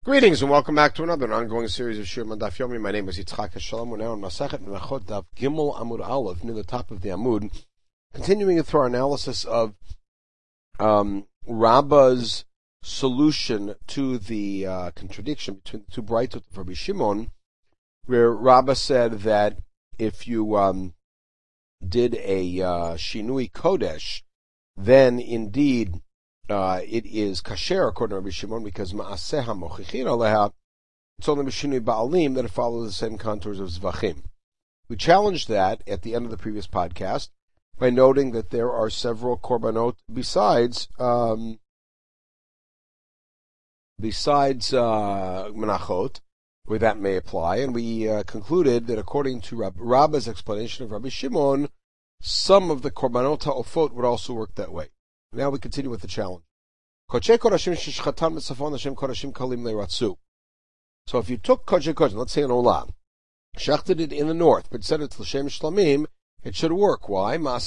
Greetings and welcome back to another ongoing series of Shir Daf Yomi. My name is Yitzchak Shalom. We're now on Masachet Menachot Daf Gimel Amud Aleph, near the top of the Amud, continuing through our analysis of Rabbah's solution to the contradiction between the two Braitot of Rabbi Shimon, where Rabbah said that if you did a Shinui Kodesh, then indeed it is kasher according to Rabbi Shimon because ma'aseh ha'mochichin aleha. It's only b'shinui ba'alim that it follows the same contours of zvachim. We challenged that at the end of the previous podcast by noting that there are several korbanot besides menachot where that may apply, and we concluded that according to Rabbah's explanation of Rabbi Shimon, some of the korbanot ha'ofot would also work that way. Now we continue with the challenge. So if you took Kodesh Kodashim, let's say an Olah, shechted it in the north, but said it's L'Shem Shlamim, it should work. Why? Because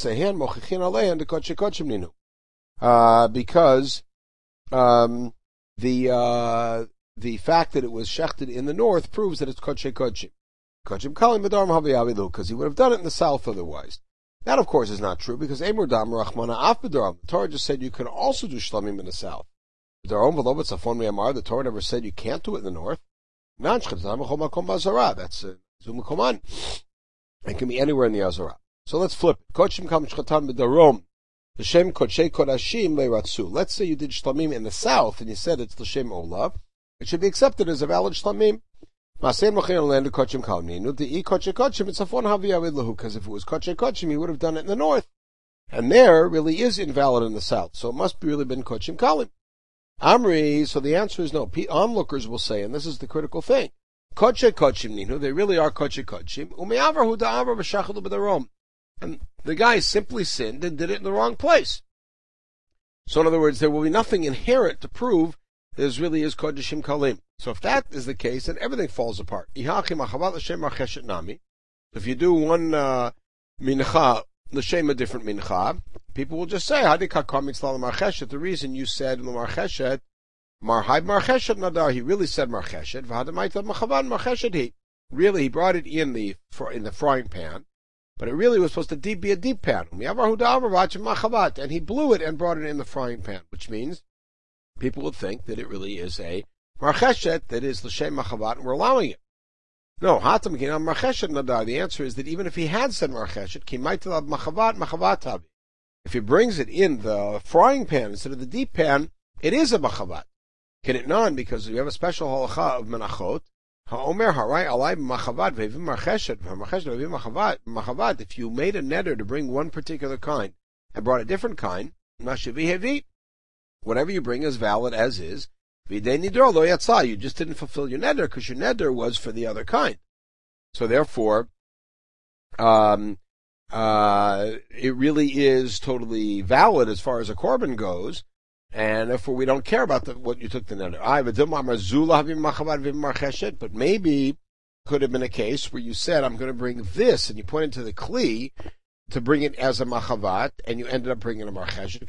the fact that it was shechted in the north proves that it's Kodesh Kodashim. Because he would have done it in the south otherwise. That, of course, is not true, because Eimur Dam Rachmana Af B'Daram. The Torah just said you can also do Shlamim in the south. The Torah never said you can't do it in the north. That's Zumakoman. It can be anywhere in the Azara. So let's flip it. Kodshim Kam Shchatan B'Darom. L'Shem Kodshei Kodashim Le'Ratzu. Let's say you did Shlamim in the south, and you said it's L'Shem Olav. It should be accepted as a valid Shlamim. Because if it was Kodesh Kodashim, he would have done it in the north. And there really is invalid in the south. So it must be really been Kodshim Kalim. Amri, so the answer is no. Onlookers will say, and this is the critical thing, Kodesh Kodashim Ninu, they really are Kodesh Kodashim. And the guy simply sinned and did it in the wrong place. So in other words, there will be nothing inherent to prove this really is Kodeshim Kalim. So if that is the case, then everything falls apart. If you do one mincha, l'shem a different mincha, people will just say, the reason you said l'marcheshet, marhaib marcheshet nadar, he really said marcheshet, really, he brought it in the frying pan, but it really was supposed to be a deep pan. And he blew it and brought it in the frying pan, which means people would think that it really is a marcheshet, that is l'shem machavat, and we're allowing it. No, hatam kinam marcheshet nadar. The answer is that even if he had said marcheshet, kimaitelav machavat tabi. If he brings it in the frying pan instead of the deep pan, it is a machavat. Can it not? Because we have a special halacha of menachot. Ha'omer harai alai machavat ve'evim marcheshet ve'evim machavat. If you made a neder to bring one particular kind and brought a different kind, nashavi hevi. Whatever you bring is valid as is. You just didn't fulfill your neder because your neder was for the other kind. So therefore, it really is totally valid as far as a korban goes, and therefore we don't care about what you took the neder. But maybe could have been a case where you said, I'm going to bring this, and you pointed to the kli to bring it as a machavat, and you ended up bringing a marcheshet.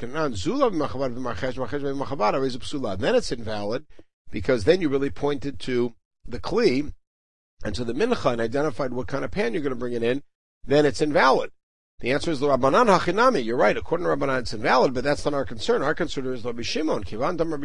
Then it's invalid, because then you really pointed to the kli and to the mincha and identified what kind of pan you're going to bring it in. Then it's invalid. The answer is the Rabbanan hachinami. You're right. According to Rabbanan, it's invalid, but that's not our concern. Our concern is Rabbi Shimon. Rabbi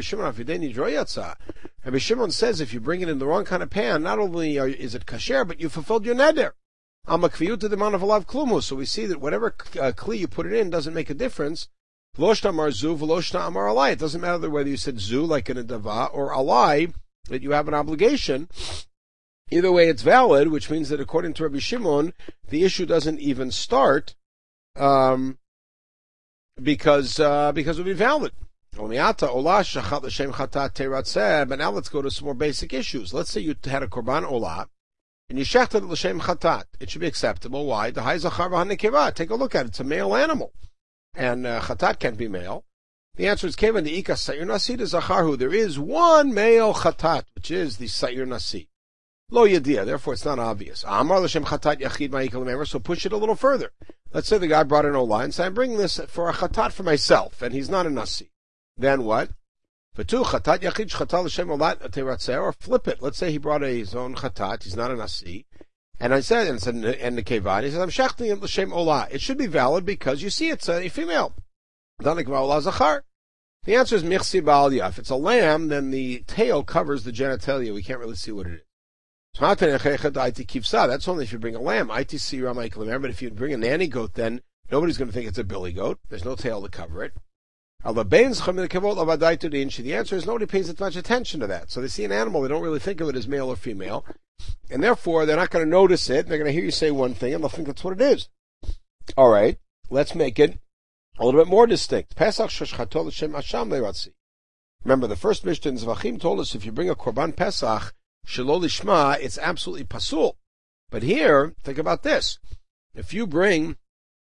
Shimon says if you bring it in the wrong kind of pan, not only is it kasher, but you fulfilled your neder. So we see that whatever kli you put it in doesn't make a difference. It doesn't matter whether you said zu, like in a dava, or alai, that you have an obligation. Either way, it's valid, which means that according to Rabbi Shimon, the issue doesn't even start, because it would be valid. But now let's go to some more basic issues. Let's say you had a korban olah, and you shechted l'shem chatat. It should be acceptable. Why? The hai zachar v'hanekeva. Take a look at it. It's a male animal. And chatat can't be male. The answer is kevan the ikas sayir nasi to zacharhu. There is one male chatat, which is the sayir nasi. Lo yadia. Therefore, it's not obvious. Amar l'shem chatat yachid ma'ikal memer. So push it a little further. Let's say the guy brought an olah and said, I'm bringing this for a chatat for myself, and he's not a nasi. Then what? For two, chatat yachid shchatal l'shem olat teratzeh, or flip it. Let's say he brought his own chatat. He's not an asi. And I said, and the kevan, he says, I'm shechting l'shem olah. It should be valid because you see it's a female. The answer is michsi ba'aliyah. If it's a lamb, then the tail covers the genitalia. We can't really see what it is. That's only if you bring a lamb. But if you bring a nanny goat, then nobody's going to think it's a billy goat. There's no tail to cover it. The answer is nobody pays much attention to that. So they see an animal, they don't really think of it as male or female. And therefore, they're not going to notice it. They're going to hear you say one thing, and they'll think that's what it is. All right, let's make it a little bit more distinct. Pesach sheshchato l'shem Hashem le'ratzi. Remember, the first Mishnah in Zvachim told us if you bring a korban Pesach shelo lishma, it's absolutely pasul. But here, think about this: if you bring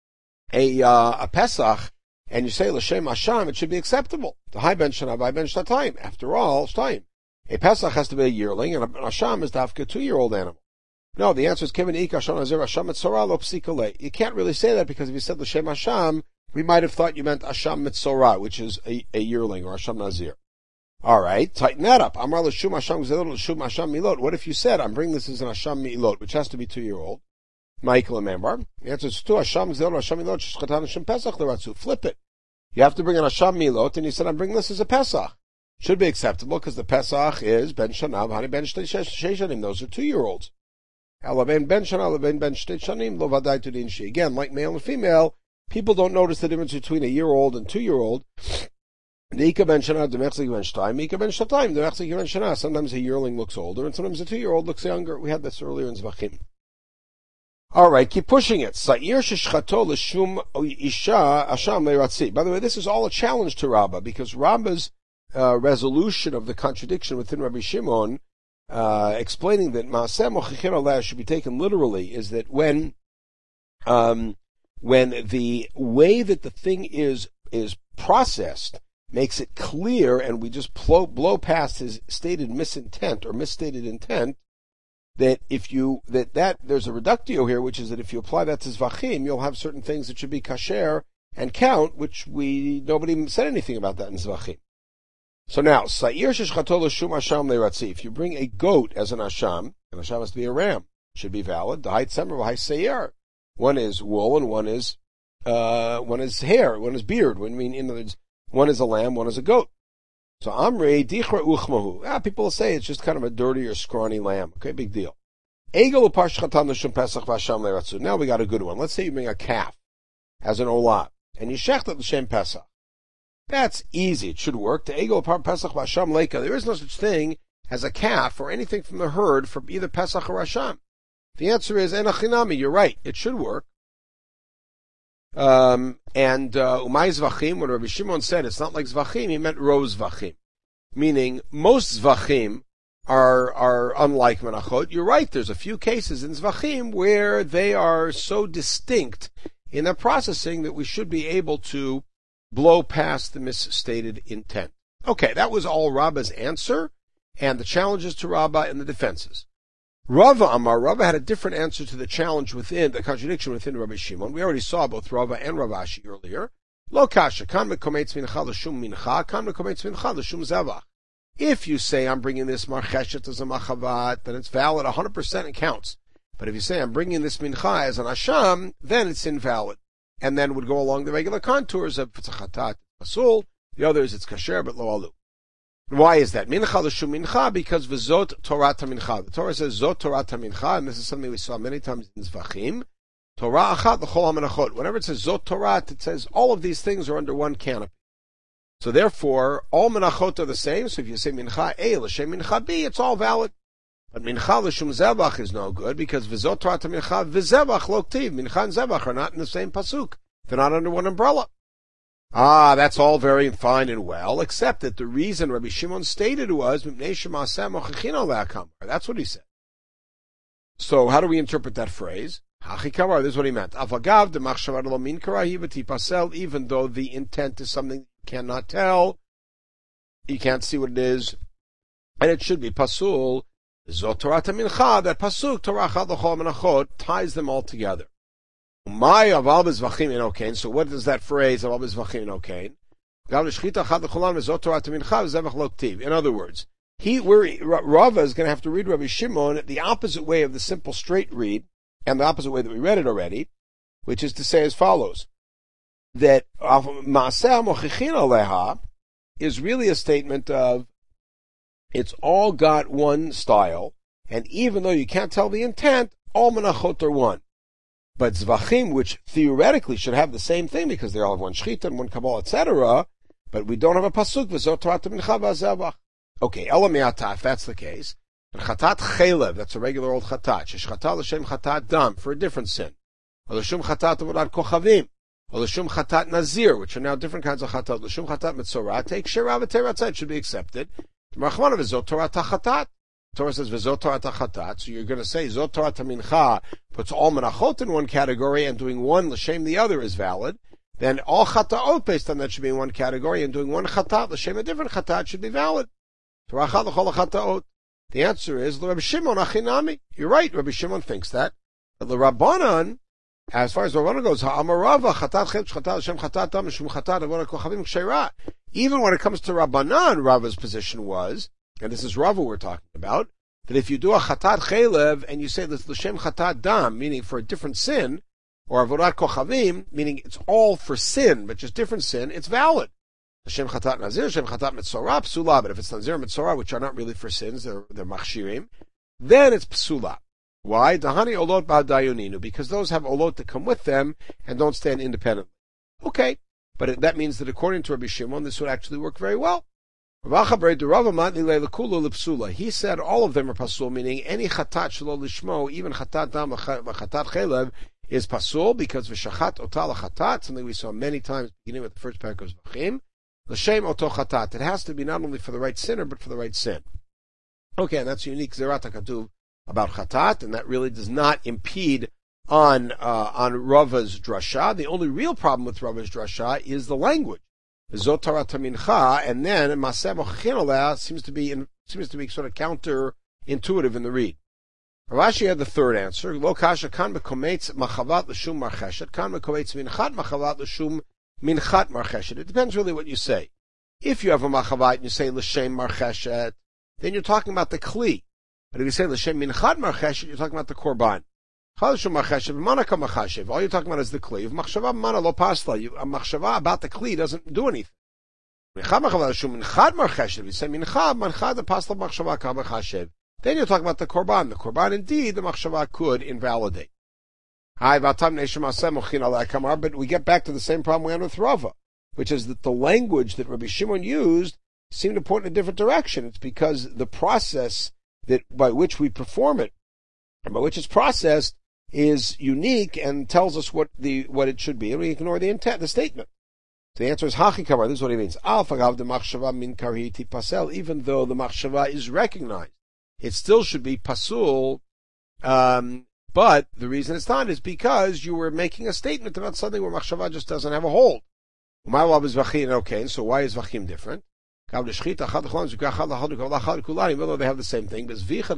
a Pesach and you say l'shem Hashem, it should be acceptable. The high ben shana, high ben shnatayim. After all, shtayim. A Pesach has to be a yearling, and a Hashem is dafka 2-year-old animal. No, the answer is Kevin Ik Hashem Nazir Hashem Mitzorah Lo Psikale. You can't really say that because if you said l'shem Hashem, we might have thought you meant Hashem Mitzorah, which is a yearling, or Hashem Nazir. All right, tighten that up. Amar l'shum Hashem Gzedot l'shum Hashem Milot. What if you said, I'm bringing this as an Hashem Milot, which has to be 2-year-old? Michael member. The answer is 2 Hashem Gzedot Hashem Milot Shchatan Hashem Pesach L'Ratzu. Flip it. You have to bring an Hashem Milot, and you said, I'm bringing this as a Pesach. Should be acceptable because the Pesach is Ben Shana, Hani Ben Sheishanim. Those are 2-year-olds. Alaben Ben Shana, Alaben Ben Sheishanim, Lo Vadai to Dinshi. Again, like male and female, people don't notice the difference between a year-old and 2-year-old. Nika Ben Shana, Demechzik Ben Shtayim, Nika Ben Shtayim, Demechzik Ben Shana. Sometimes a yearling looks older, and sometimes a 2-year-old looks younger. We had this earlier in Zvachim. All right, keep pushing it. Sa'ir sheshchato l'shum isha asham le'ratzi. By the way, this is all a challenge to Rabbah, because Rabbah's resolution of the contradiction within Rabbi Shimon, explaining that Maaseh Mochichin Aleh should be taken literally, is that when the way that the thing is processed makes it clear, and we just blow past his stated misintent or misstated intent, that there's a reductio here, which is that if you apply that to Zvachim, you'll have certain things that should be kasher and count, which nobody said anything about that in Zvachim. So now, Sa'ir sheshchato l'shum Hashem le'ratzi. If you bring a goat as an Hashem, and Hashem has to be a ram, should be valid. The height semer, high Sa'ir. One is wool and one is hair, one is beard. In other words, one is a lamb, one is a goat. So Amrei dichra uchmahu. People will say it's just kind of a dirty or scrawny lamb. Okay, big deal. Egel upar shchatan l'shum Pesach v'Hashem le'ratzu. Now we got a good one. Let's say you bring a calf as an olah, and you shechted l'shem Pesach. That's easy. It should work. To Egel upar Pesach v'Hashem leika. There is no such thing as a calf or anything from the herd for either Pesach or Hashem. The answer is enachinami. You're right. It should work. Umay Zvachim, when Rabbi Shimon said it's not like Zvachim, he meant rose Zvachim. Meaning, most Zvachim are unlike Menachot. You're right, there's a few cases in Zvachim where they are so distinct in their processing that we should be able to blow past the misstated intent. Okay, that was all Rabbah's answer, and the challenges to Rabbah and the defenses. Rava had a different answer to the challenge within, the contradiction within Rabbi Shimon. We already saw both Rava and Rav Ashi earlier. Lo kasha, kan mekometz mincha l'shum mincha, kan mekometz mincha l'shum zevach. If you say, I'm bringing this marcheshet as a machavat, then it's valid 100% and counts. But if you say, I'm bringing this mincha as an asham, then it's invalid. And then would go along the regular contours of it's a chatat, pasul, the others it's kasher, but lo alu. Why is that? Mincha l'shum mincha, because v'zot Torah mincha. The Torah says zot Torah mincha, and this is something we saw many times in Zvachim. Torah achat l'chol hamenachot. Whenever it says zot Torah, it says all of these things are under one canopy. So therefore, all menachot are the same. So if you say mincha A, l'shem mincha B, it's all valid. But mincha l'shum zevach is no good, because v'zot Torah mincha v'zevach lo ktiv. Mincha and zevach are not in the same pasuk. They're not under one umbrella. That's all very fine and well, except that the reason Rabbi Shimon stated was, that's what he said. So how do we interpret that phrase? This is what he meant. Even though the intent is something you cannot tell, you can't see what it is, and it should be pasul, that pasuk, Torah ties them all together. So what does that phrase, In other words, Rava is going to have to read Rabbi Shimon the opposite way of the simple straight read, and the opposite way that we read it already, which is to say as follows, that Ma'aseh Mochichin Aleha is really a statement of, it's all got one style, and even though you can't tell the intent, all menachot are one. But Zvachim, which theoretically should have the same thing, because they all have one shchita and one kabbalah, etc., but we don't have a pasuk, v'zot Torah mincha v'azevach. Okay, Elameata, if that's the case, Chatat Chelev, that's a regular old chatat, Sheshchatat l'shem chatat dam, for a different sin. Or l'shum chatat avodat kochavim. Or l'shum chatat nazir, which are now different kinds of chatat. L'shum chatat mitzorah, take shera v'teratzah, it should be accepted. Rachmana v'zot Torah tachatat. Torah says v'zot Torah tachatat, so you're going to say zot Torah mincha puts all menachot in one category, and doing one l'shem the other is valid. Then all chataot based on that should be in one category, and doing one chatat l'shem a different chatat should be valid. The answer is Rabbi Shimon achinami. You're right, Rabbi Shimon thinks that. But the Rabbanan, as far as the Rabbanan goes, ha'amarava chatat chet chatat l'shem chatat dam l'shem chatat avodat kochavim k'sheira. Even when it comes to Rabbanan, Rava's position was, and this is Rava we're talking about, that if you do a chatat chelev and you say this l'shem chatat dam, meaning for a different sin, or avodat kochavim, meaning it's all for sin, but just different sin, it's valid. Hashem chatat nazir, Hashem chatat mitzorah, psula. But if it's nazir and mitzorah, which are not really for sins, they're machshirim, then it's psula. Why? Dahani olot ba'dayoninu, because those have olot that come with them and don't stand independently. Okay, but that means that according to Rabbi Shimon, this would actually work very well. He said all of them are pasul, meaning any chatat shelo lishmo, even chatat dam, chatat chelev, is pasul, because v'shachat otal chatat, something we saw many times beginning with the first parak of Zvachim. L'shem oto chatat. It has to be not only for the right sinner, but for the right sin. Okay, and that's a unique zerat hakatuv about chatat, and that really does not impede on Rava's drasha. The only real problem with Rava's drasha is the language. Zot Torah mincha, and then Maseh Mochichin Aleha seems to be sort of counterintuitive in the read. Rashi had the third answer. Lo kasha kan bekometz machavat l'shum marcheshet, kan bekometz minchat machavat l'shum minchat marcheshet. It depends really what you say. If you have a machavat and you say l'shem marcheshet, then you're talking about the kli. But if you say l'shem minchat marcheshet, you're talking about the korban. All you're talking about is the kli. If machshava mana lo pasla, a machshava about the kli doesn't do anything. If you say mincha, mancha the pasla machshava ka b'chashev, then you're talking about the korban. The korban, indeed, the machshava could invalidate. But we get back to the same problem we had with Rava, which is that the language that Rabbi Shimon used seemed to point in a different direction. It's because the process by which we perform it, and by which it's processed, is unique and tells us what it should be, and we ignore the intent, the statement. So the answer is Hachikamar. This is what he means. Al fagav de machshava min karhiti pasel. Even though the machshava is recognized, it still should be pasul. But the reason it's not is because you were making a statement about something where machshava just doesn't have a hold. Okay, so why is vachim different? Even though they have the same thing,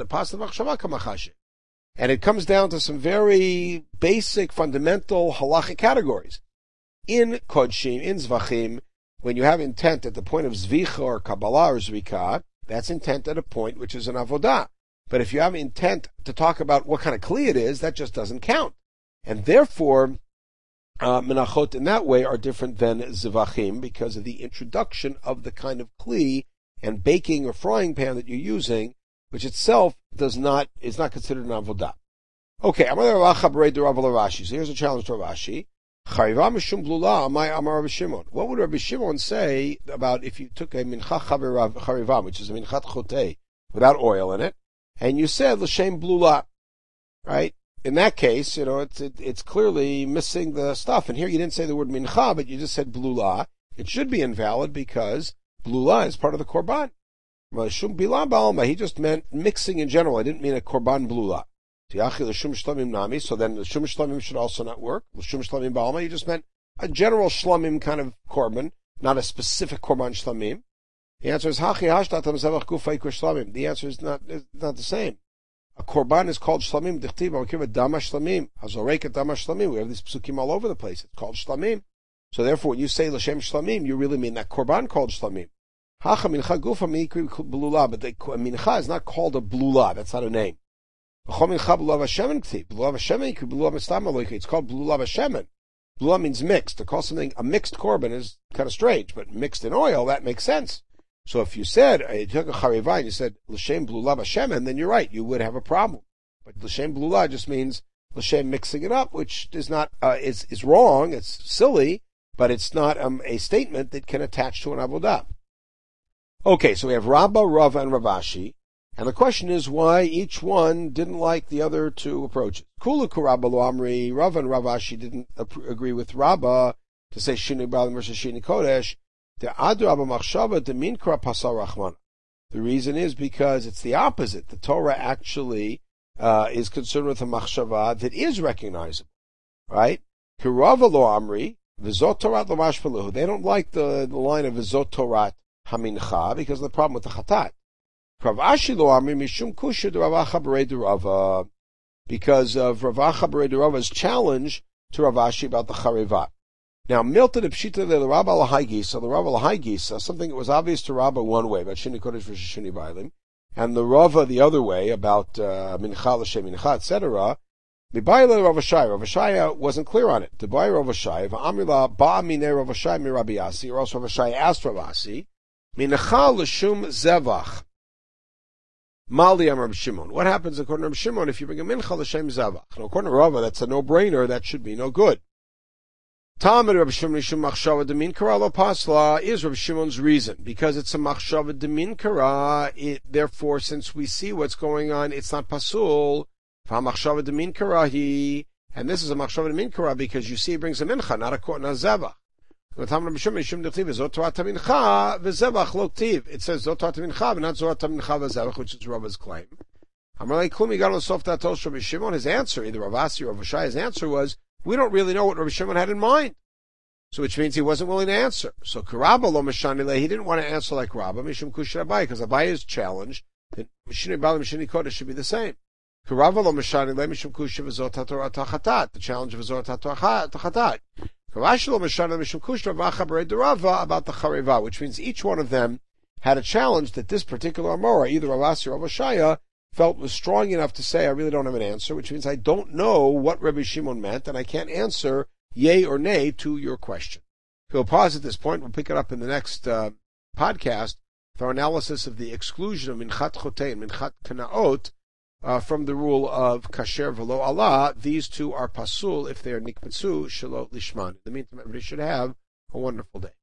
and it comes down to some very basic, fundamental halachic categories. In kodshim, in zvachim, when you have intent at the point of zvicha or kabbalah or zvika, that's intent at a point which is an avodah. But if you have intent to talk about what kind of kli it is, that just doesn't count. And therefore, menachot in that way are different than zvachim because of the introduction of the kind of kli and baking or frying pan that you're using, which itself is not considered an avodah. Okay, so here's a challenge to Rashi. What would Rabbi Shimon say about if you took a mincha charivam, which is a minchat chotei, without oil in it, and you said l'shem blula, right? In that case, it's clearly missing the stuff. And here you didn't say the word mincha, but you just said blula. It should be invalid because blula is part of the korban. He just meant mixing in general. I didn't mean a korban blula. So then the shum shlamim should also not work. L'shum shlamim ba'alma, he just meant a general shlamim kind of korban, not a specific korban shlamim. The answer is the answer is not the same. A korban is called shlamim. We have these psukim all over the place. It's called shlamim. So therefore, when you say L'Shem Shlamim, you really mean that Korban called Shlamim. Hacha mincha gufa mikri blula, but the mincha is not called a blula. That's not a name. It's called blula v'shemen. Blula means mixed. To call something a mixed korban is kind of strange, but mixed in oil, that makes sense. So if you said, you took a charivah and you said, l'shem blula v'shemen, then you're right, you would have a problem. But l'shem blula just means l'shem mixing it up, which is not, is wrong, it's silly, but it's not a statement that can attach to an avodah. Okay, so we have Rabbah, Rava, and Ravashi. And the question is why each one didn't like the other two approaches. Kula Rabba lo Amri, Rav and Ravashi didn't agree with Rabbah to say Shini B'alim versus Shini Kodesh. The Adrabah Machshava the Minkra Pasal Rachmana. The reason is because it's the opposite. The Torah actually is concerned with a Machshava that is recognizable, right? Kirava lo Amri, V'zot Torat lo Mashpaluhu. They don't like the line of V'zot Torat Hamincha because of the problem with the Chatat. Because of Rav Acha Berei Rava's challenge to Rav Ashi about the Charivah. Now, Milta de Pshita de Rabba Lahai Gisa, the Rabba Lahai Gisa, something that was obvious to Rabba one way, about Shini Kodesh versus Shini Bailim, and the Rava the other way, about Mincha L'Shem Mincha, etc. The Baila Rav Ashaya wasn't clear on it. The Baila Rav Ashaya, V'amrila Ba'amine Rav Ashaya mi Rabbi Yasi, or also Rav Ashaya asked Rav Asi, Mincha L'Shum Zevach. Mali Amar Shimon. What happens according to Rabbi Shimon if you bring a mincha l'shem zavach? Now, according to Rava, that's a no-brainer. That should be no good. Talmud Rabbi Shimon Mishum Machshava Demin Kara Lo Pasla is Rabbi Shimon's reason because it's a Machshava Demin Kara. Therefore, since we see what's going on, it's not pasul. Machshava Demin Kara he, and this is a Machshava Demin Kara because you see, it brings a mincha, not a zavach. It says Zotorat Mincha, but not Zotorat Mincha v'Zevach, which is Rava's claim. His answer, either Rav Asi or Rav Ashaya's answer was, we don't really know what Rabbi Shimon had in mind. So which means he wasn't willing to answer. So Karabba lo Mashanile, he didn't want to answer like Rabbah, Mishum Kushra Abai, because Abaya's challenge that Mishini Bala Mishini Kodesh should be the same. Karabba lo Mashanile, Mishum Kushra v'Zot HaTorah Tachatat, the challenge of Zot HaTorah Tachatat. About the Charivah, which means each one of them had a challenge that this particular Amora, either Rav Asi or Rav Ashaya, felt was strong enough to say, I really don't have an answer, which means I don't know what Rabbi Shimon meant, and I can't answer yay or nay to your question. We'll pause at this point. We'll pick it up in the next podcast with our analysis of the exclusion of Minchat Chotei and Minchat Kanaot from the rule of kasher v'lo Allah. These two are pasul if they are nikmetzu shelo lishman. In the meantime, everybody should have a wonderful day.